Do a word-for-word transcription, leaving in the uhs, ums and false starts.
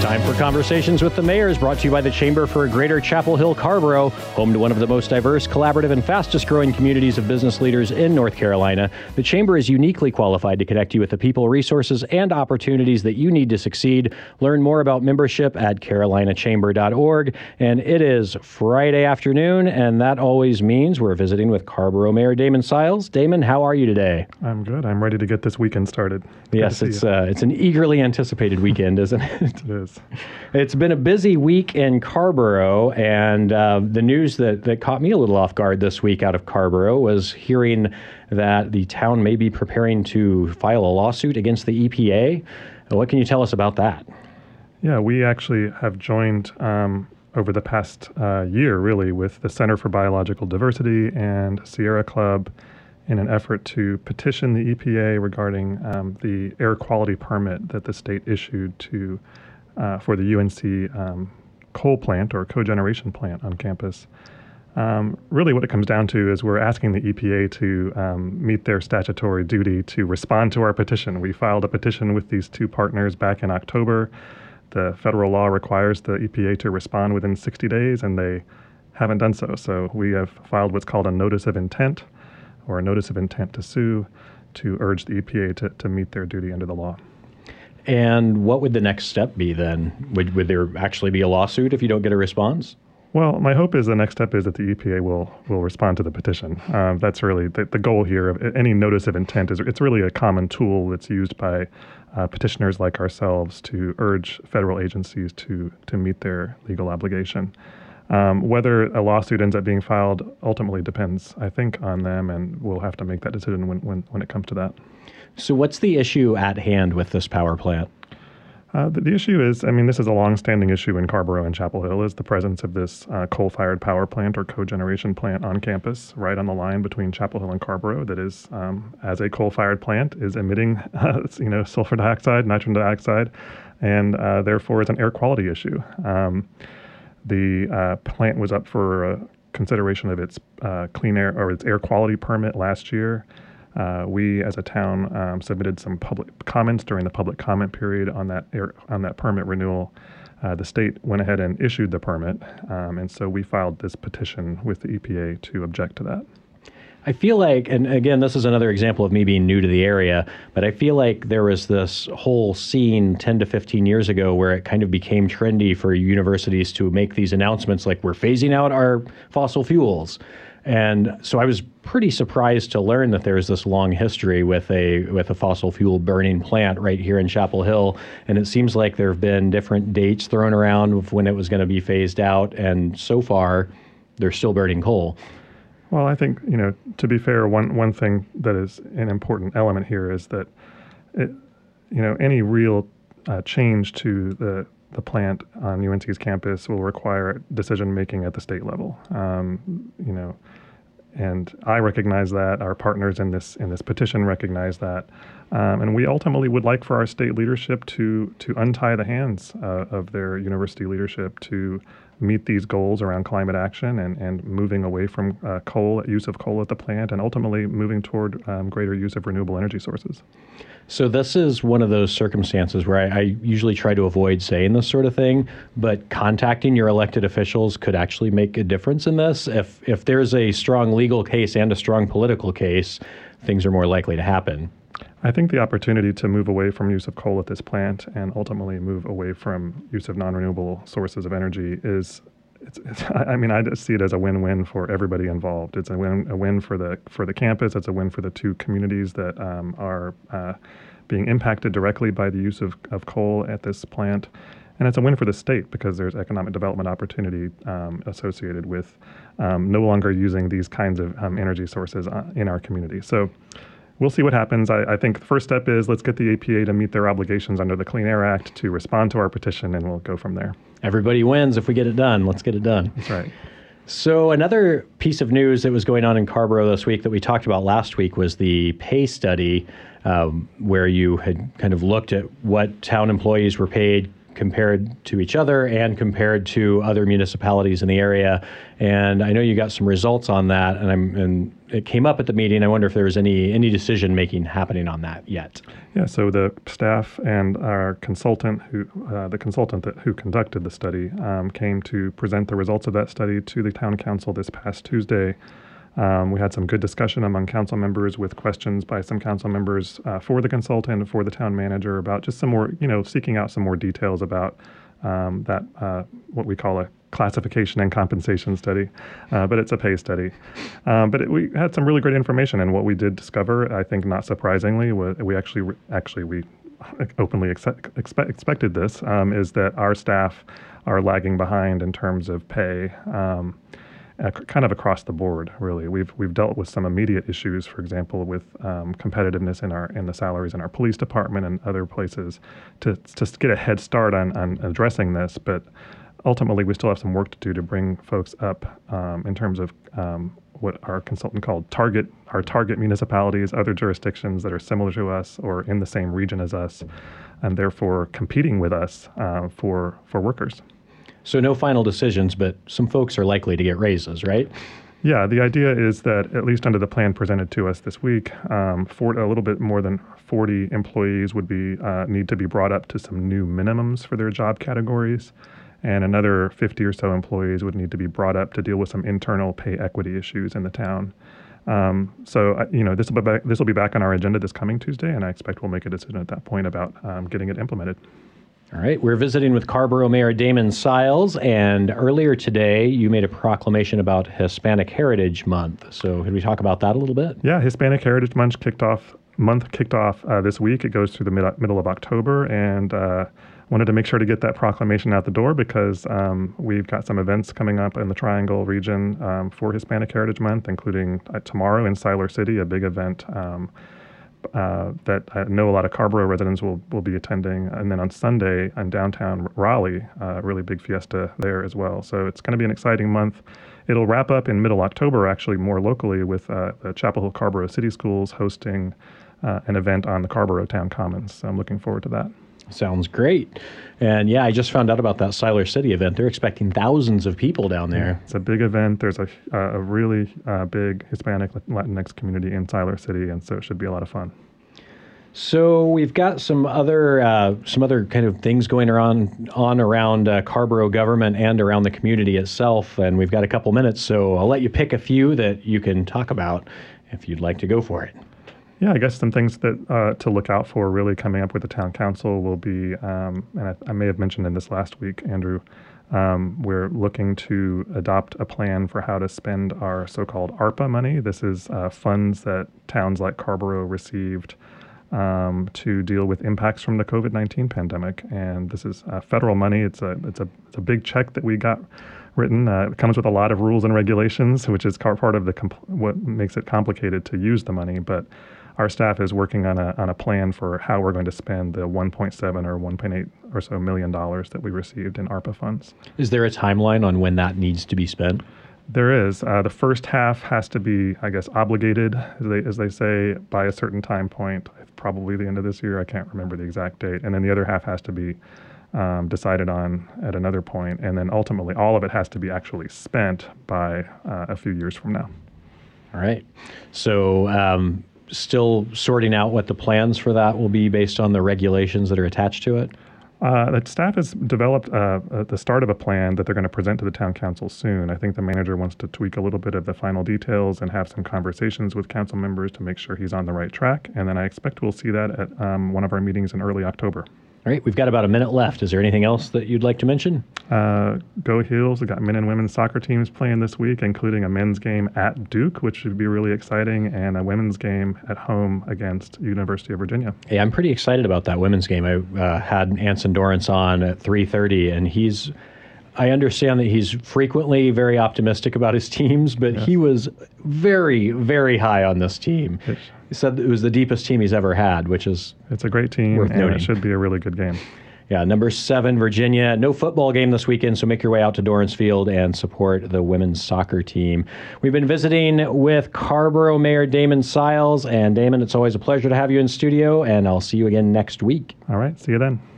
Time for Conversations with the Mayors, brought to you by the Chamber for Greater Chapel Hill Carrboro, home to one of the most diverse, collaborative, and fastest-growing communities of business leaders in North Carolina. The Chamber is uniquely qualified to connect you with the people, resources, and opportunities that you need to succeed. Learn more about membership at carolina chamber dot org. And it is Friday afternoon, and that always means we're visiting with Carrboro Mayor Damon Siles. Damon, how are you today? I'm good. I'm ready to get this weekend started. Good yes, it's uh, it's an eagerly anticipated weekend, isn't it? It is. It's been a busy week in Carrboro, and uh, the news that, that caught me a little off guard this week out of Carrboro was hearing that the town may be preparing to file a lawsuit against the E P A. What can you tell us about that? Yeah, we actually have joined um, over the past uh, year, really, with the Center for Biological Diversity and Sierra Club in an effort to petition the E P A regarding um, the air quality permit that the state issued to uh, for the U N C um, coal plant or cogeneration plant on campus. Um, really what it comes down to is we're asking the E P A to um, meet their statutory duty to respond to our petition. We filed a petition with these two partners back in October. The federal law requires the E P A to respond within sixty days, and they haven't done so. So we have filed what's called a notice of intent, or a notice of intent to sue, to urge the E P A to, to meet their duty under the law. And what would the next step be then? Would, would there actually be a lawsuit if you don't get a response? Well, my hope is the next step is that the E P A will will respond to the petition. Um, that's really the, the goal here of any notice of intent. Is it's really a common tool that's used by uh, petitioners like ourselves to urge federal agencies to to meet their legal obligation. Um, whether a lawsuit ends up being filed ultimately depends, I think, on them, and we'll have to make that decision when when, when it comes to that. So what's the issue at hand with this power plant? Uh, the, the issue is, I mean, this is a long-standing issue in Carrboro and Chapel Hill, is the presence of this uh, coal-fired power plant or cogeneration plant on campus, right on the line between Chapel Hill and Carrboro, that is, um, as a coal-fired plant, is emitting, uh, you know, sulfur dioxide, nitrogen dioxide, and uh, therefore is an air quality issue. Um, the uh, plant was up for uh, consideration of its uh, clean air or its air quality permit last year. Uh, we, as a town, um, submitted some public comments during the public comment period on that air, on that permit renewal. Uh, the state went ahead and issued the permit, um, and so we filed this petition with the E P A to object to that. I feel like, and again, this is another example of me being new to the area, but I feel like there was this whole scene ten to fifteen years ago where it kind of became trendy for universities to make these announcements like, we're phasing out our fossil fuels. And so I was pretty surprised to learn that there is this long history with a with a fossil fuel burning plant right here in Chapel Hill. And it seems like there have been different dates thrown around of when it was going to be phased out. And so far, they're still burning coal. Well, I think, you know, to be fair, one, one thing that is an important element here is that, it, you know, any real uh, change to the the plant on U N C's campus will require decision-making at the state level. Um, you know, and I recognize that, our partners in this in this petition recognize that, um, and we ultimately would like for our state leadership to to untie the hands uh, of their university leadership to meet these goals around climate action and, and moving away from uh, coal, use of coal at the plant, and ultimately moving toward um, greater use of renewable energy sources. So this is one of those circumstances where I, I usually try to avoid saying this sort of thing, but contacting your elected officials could actually make a difference in this. If if there's a strong legal case and a strong political case, things are more likely to happen. I think the opportunity to move away from use of coal at this plant and ultimately move away from use of non-renewable sources of energy is, it's, it's, I mean, I just see it as a win-win for everybody involved. It's a win, a win for the for the campus. It's a win for the two communities that um, are uh, being impacted directly by the use of, of coal at this plant. And it's a win for the state because there's economic development opportunity um, associated with um, no longer using these kinds of um, energy sources in our community. So we'll see what happens. I, I think the first step is let's get the E P A to meet their obligations under the Clean Air Act to respond to our petition, and we'll go from there. Everybody wins if we get it done. Let's get it done. That's right. So another piece of news that was going on in Carrboro this week that we talked about last week was the pay study, um, where you had kind of looked at what town employees were paid compared to each other and compared to other municipalities in the area. And I know you got some results on that, and I'm and it came up at the meeting. I wonder if there was any any decision making happening on that yet. Yeah, so the staff and our consultant, who uh, the consultant that who conducted the study, um, came to present the results of that study to the town council this past Tuesday. Um, we had some good discussion among council members with questions by some council members uh, for the consultant and for the town manager about just some more, you know, seeking out some more details about um, that, uh, what we call a classification and compensation study, uh, but it's a pay study. Um, but it, we had some really great information, and what we did discover, I think not surprisingly, was we actually, actually we openly expe- expe- expected this, um, is that our staff are lagging behind in terms of pay. Um, Uh, kind of across the board, really. We've we've dealt with some immediate issues, for example, with um, competitiveness in our in the salaries in our police department and other places, to to get a head start on on addressing this. But ultimately, we still have some work to do to bring folks up um, in terms of um, what our consultant called target our target municipalities, other jurisdictions that are similar to us or in the same region as us, and therefore competing with us uh, for for workers. So no final decisions, but some folks are likely to get raises, right? Yeah, the idea is that, at least under the plan presented to us this week, um, for a little bit more than forty employees would be uh, need to be brought up to some new minimums for their job categories, and another fifty or so employees would need to be brought up to deal with some internal pay equity issues in the town. Um, so, uh, you know, this will be back, this will be back on our agenda this coming Tuesday, and I expect we'll make a decision at that point about um, getting it implemented. All right, we're visiting with Carrboro Mayor Damon Siles, and earlier today you made a proclamation about Hispanic Heritage Month. So could we talk about that a little bit? Yeah, Hispanic Heritage Month kicked off month kicked off uh, this week. It goes through the mid- middle of October, and uh, wanted to make sure to get that proclamation out the door because um, we've got some events coming up in the Triangle region um, for Hispanic Heritage Month, including uh, tomorrow in Siler City, a big event um, Uh, that I know a lot of Carrboro residents will, will be attending. And then on Sunday in downtown Raleigh, a uh, really big fiesta there as well. So it's going to be an exciting month. It'll wrap up in middle October, actually more locally, with uh, the Chapel Hill Carrboro City Schools hosting uh, an event on the Carrboro Town Commons. So I'm looking forward to that. Sounds great. And yeah, I just found out about that Siler City event. They're expecting thousands of people down there. Yeah, it's a big event. There's a, uh, a really uh, big Hispanic Latinx community in Siler City, and so it should be a lot of fun. So we've got some other uh, some other kind of things going around on around uh, Carrboro government and around the community itself, and we've got a couple minutes, so I'll let you pick a few that you can talk about if you'd like to go for it. Yeah, I guess some things that uh, to look out for really coming up with the town council will be, um, and I, I may have mentioned in this last week, Andrew, um, we're looking to adopt a plan for how to spend our so-called ARPA money. This is uh, funds that towns like Carrboro received um, to deal with impacts from the COVID nineteen pandemic. And this is uh, federal money. It's a, it's, a, it's a big check that we got written. Uh, it comes with a lot of rules and regulations, which is part of the compl- what makes it complicated to use the money. But our staff is working on a on a plan for how we're going to spend the one point seven or one point eight or so million dollars that we received in ARPA funds. Is there a timeline on when that needs to be spent? There is. Uh, the first half has to be, I guess, obligated, as they, as they say, by a certain time point, probably the end of this year. I can't remember the exact date. And then the other half has to be um, decided on at another point. And then ultimately, all of it has to be actually spent by uh, a few years from now. All right. So um, still sorting out what the plans for that will be based on the regulations that are attached to it? Uh, the staff has developed uh, uh, the start of a plan that they're going to present to the town council soon. I think the manager wants to tweak a little bit of the final details and have some conversations with council members to make sure he's on the right track. And then I expect we'll see that at um, one of our meetings in early October. All right, we've got about a minute left. Is there anything else that you'd like to mention? Uh, Go Heels. We've got men and women's soccer teams playing this week, including a men's game at Duke, which should be really exciting, and a women's game at home against University of Virginia. Hey, I'm pretty excited about that women's game. I uh, had Anson Dorrance on at three thirty, and he's, I understand that he's frequently very optimistic about his teams, but yes. He was very, very high on this team. It's, He said it was the deepest team he's ever had, which is It's a great team, worth and noting. It should be a really good game. Yeah, number seven, Virginia. No football game this weekend, so make your way out to Dorrance Field and support the women's soccer team. We've been visiting with Carrboro Mayor Damon Siles. And Damon, it's always a pleasure to have you in studio, and I'll see you again next week. All right, see you then.